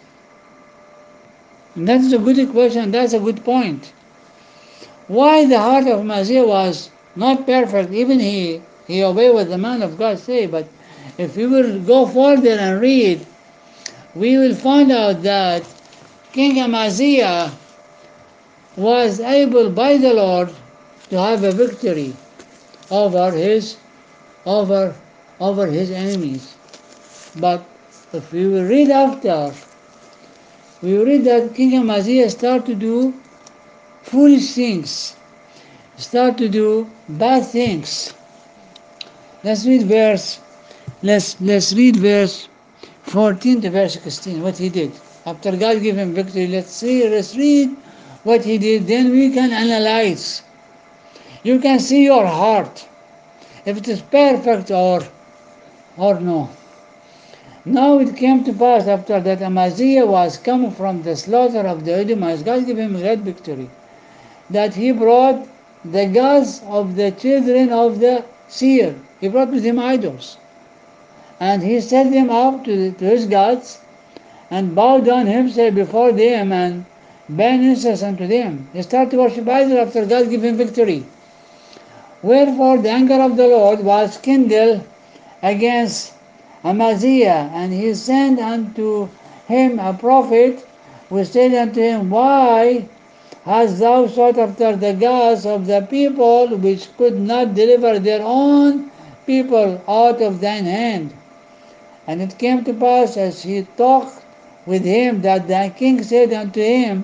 And that's a good question, that's a good point. Why the heart of Messiah was not perfect, even he obeyed what the man of God say, but if we will go further and read, we will find out that King Amaziah was able by the Lord to have a victory over his over over his enemies. But if we will read after, we will read that King Amaziah started to do foolish things, start to do bad things. Let's read verse let's read verse 14 to verse 16, what he did. After God gave him victory, let's read what he did, then we can analyze. You can see your heart, if it is perfect or no. Now it came to pass after that Amaziah was come from the slaughter of the Edomites, God gave him great victory, that he brought the gods of the children of the seer. He brought with him idols. And he set them up to his gods, and bowed down himself before them, and burnt incense unto them. He started to worship idols after God gave him victory. Wherefore the anger of the Lord was kindled against Amaziah, and he sent unto him a prophet, who said unto him, why hast thou sought after the gods of the people, which could not deliver their own people out of thine hand? And it came to pass, as he talked with him, that the king said unto him,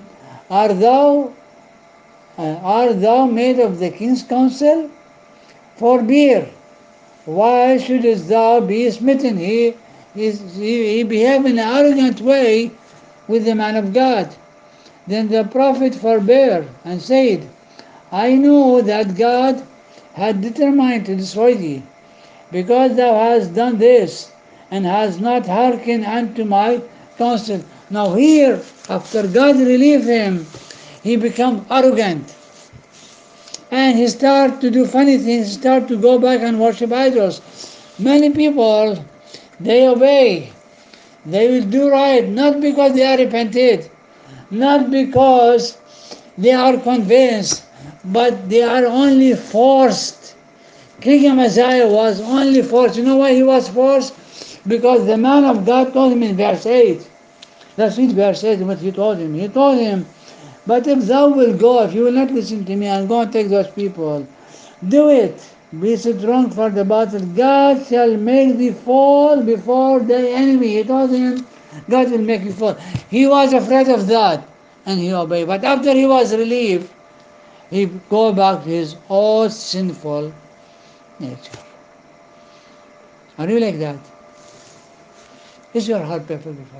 art thou made of the king's counsel? Forbear, why shouldest thou be smitten? He behaved in an arrogant way with the man of God. Then the prophet forbore and said, I know that God had determined to destroy thee, because thou hast done this, and hast not hearkened unto my counsel. Now here, after God relieved him, he became arrogant. And he started to do funny things, start to go back and worship idols. Many people, they obey. They will do right, not because they are repented, not because they are convinced, but they are only forced. King Amaziah was only forced. You know why he was forced? Because the man of God told him in verse 8. Let's read verse 8 what he told him. He told him, but if thou wilt go, if you will not listen to me and go and take those people, do it. Be strong for the battle. God shall make thee fall before the enemy. He told him, God will make you fall. He was afraid of that, and he obeyed. But after he was relieved, he go back to his old sinful nature. Are you like that? Is your heart perfect before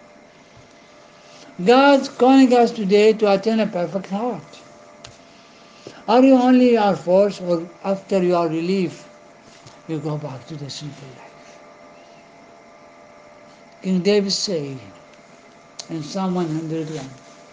God? God's calling us today to attain a perfect heart. Are you only are forced, or after you are relieved, you go back to the sinful life? King David said in Psalm 101,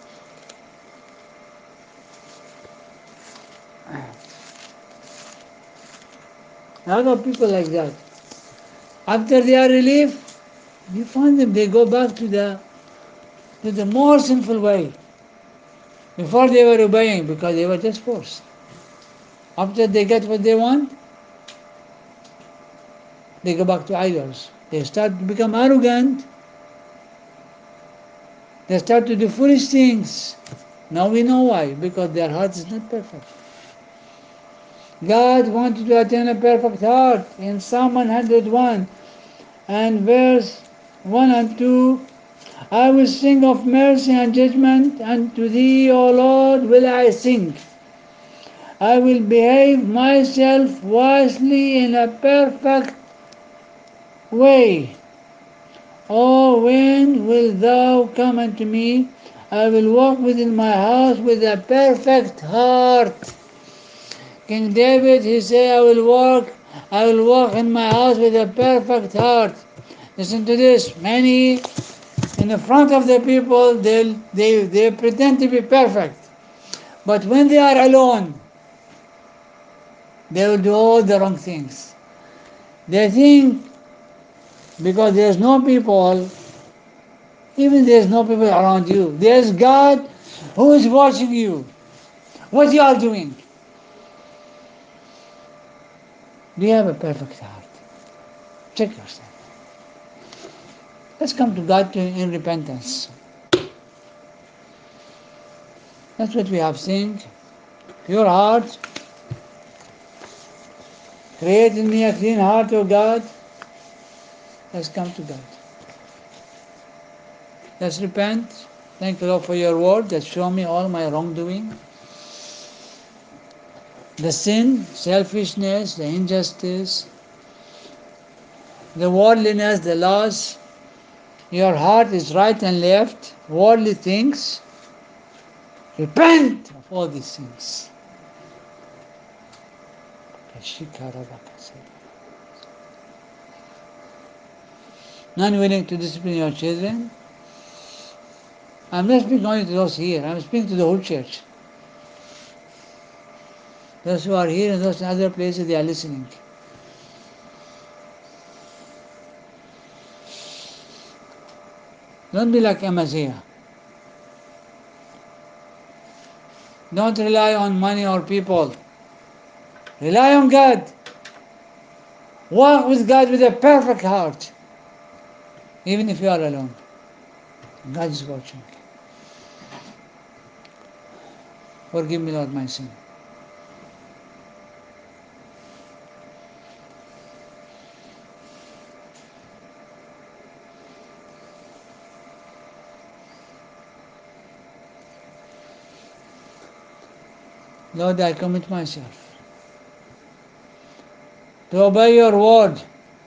a lot of people like that. After they are relieved, you find them, they go back to the more sinful way. Before they were obeying because they were just forced. After they get what they want, they go back to idols. They start to become arrogant. They start to do foolish things. Now we know why, because their heart is not perfect. God wanted to attain a perfect heart in Psalm 101 and verse 1 and 2. I will sing of mercy and judgment, and to thee, O Lord, will I sing. I will behave myself wisely in a perfect way. Oh, when wilt thou come unto me? I will walk within my house with a perfect heart. King David, he said, I will walk in my house with a perfect heart. Listen to this. Many in the front of the people, they pretend to be perfect. But when they are alone, they will do all the wrong things. They think because there's no people, even there's no people around you, there's God who is watching you. What you are doing? Do you have a perfect heart? Check yourself. Let's come to God in repentance. That's what we have seen. Pure heart. Create in me a clean heart, O God. Let's come to God. Let's repent. Thank you, Lord, for your word that show me all my wrongdoing. The sin, selfishness, the injustice, the worldliness, the loss. Your heart is right and left, worldly things. Repent of all these things. Not willing to discipline your children. I'm not speaking only to those here, I'm speaking to the whole church. Those who are here and those in other places, they are listening. Don't be like Amaziah. Don't rely on money or people. Rely on God. Walk with God with a perfect heart. Even if you are alone. God is watching. Forgive me, Lord, my sin. Lord, I commit myself to obey your word.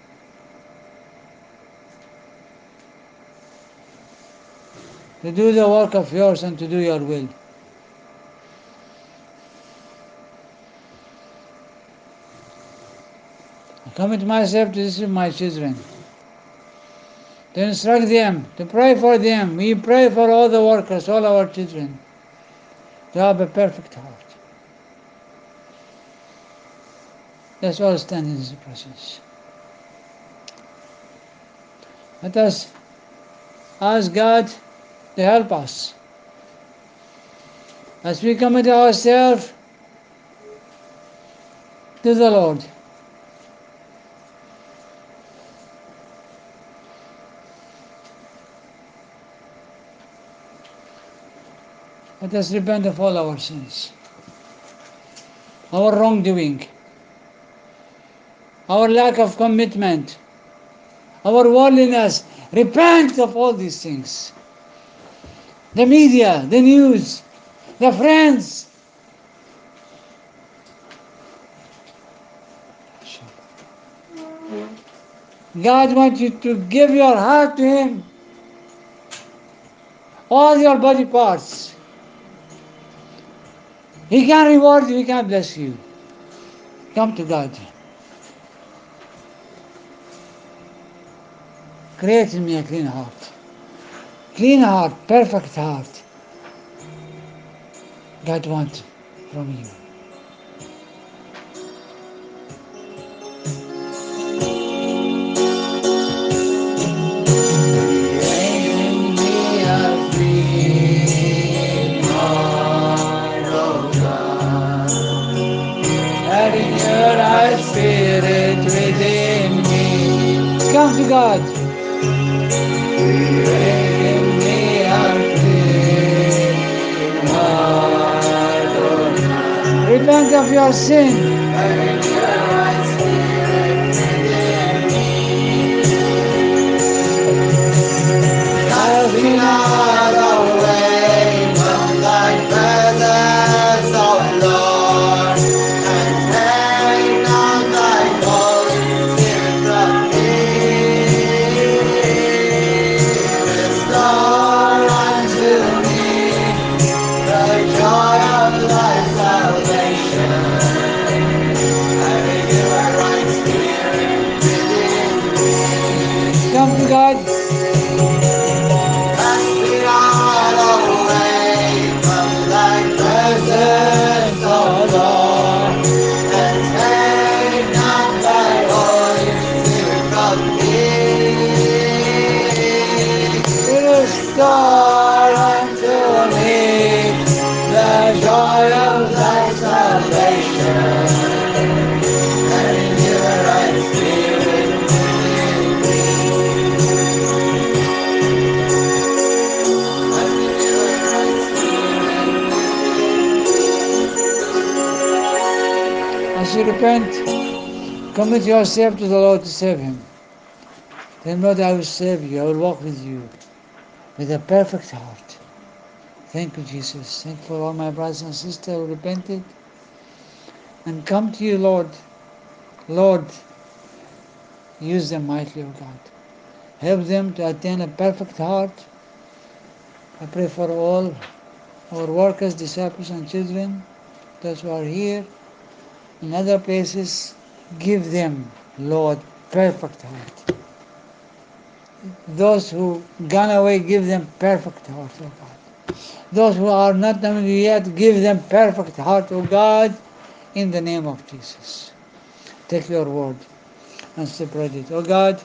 To do the work of yours and to do your will. I commit myself to this with my children. To instruct them, to pray for them. We pray for all the workers, all our children, to have a perfect heart. Let's all stand in His presence. Let us ask God to help us. As we commit ourselves to the Lord. Let us repent of all our sins, our wrongdoing, our lack of commitment, our worldliness. Repent of all these things. The media, the news, the friends. God wants you to give your heart to Him, all your body parts. He can reward you, He can bless you. Come to God. Create in me a clean heart. Clean heart, perfect heart. God wants from you. Create in me a clean heart. your right spirit within me. Come to God. Create me a clean heart, O God. Repent of your sin. Cast me not away from thy presence, O Lord, and take not thy Holy Spirit from me. Restore unto me the joy of thy salvation, and renew a right spirit within me. Come to God. Cast me not away from thy presence, O Lord, and take not thy Holy Spirit from me. Restore unto me the joy of thy salvation, and renew a right spirit within me. And renew a right spirit within me. As you repent, commit yourself to the Lord to save him. Then Lord, I will save you. I will walk with you with a perfect heart. Thank you, Jesus. Thank you for all my brothers and sisters who repented and come to you, Lord. Lord, use them mightily, O God. Help them to attain a perfect heart. I pray for all our workers, disciples, and children, those who are here in other places. Give them, Lord, perfect heart. Those who gone away, give them perfect heart, O God. Those who are not knowing you yet, give them perfect heart, O God, in the name of Jesus. Take your word and spread it. O God,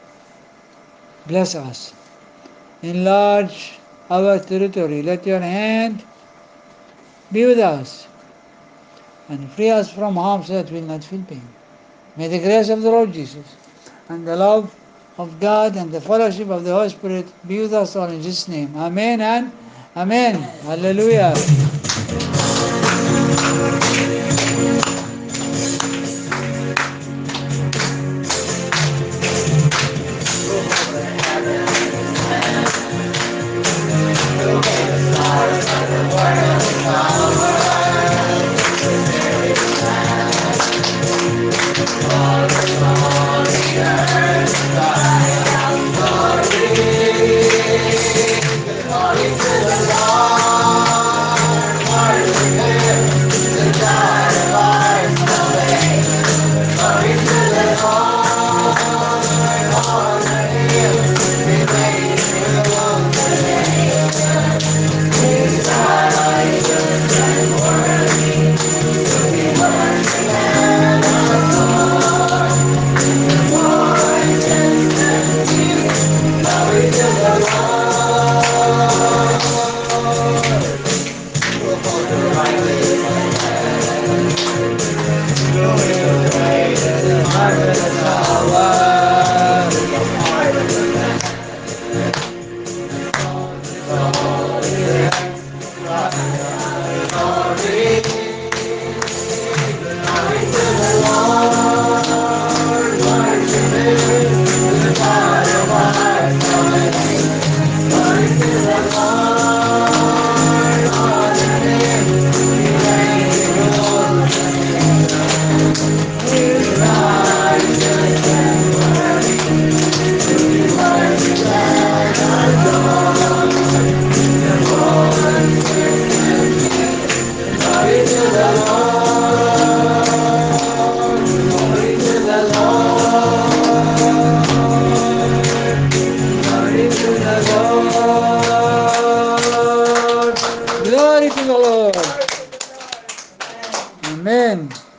bless us. Enlarge our territory. Let your hand be with us and free us from harm so that we will not feel pain. May the grace of the Lord Jesus and the love of God and the fellowship of the Holy Spirit be with us all in Jesus' name. Amen and Amen. Hallelujah. Glory to the Lord. Amen.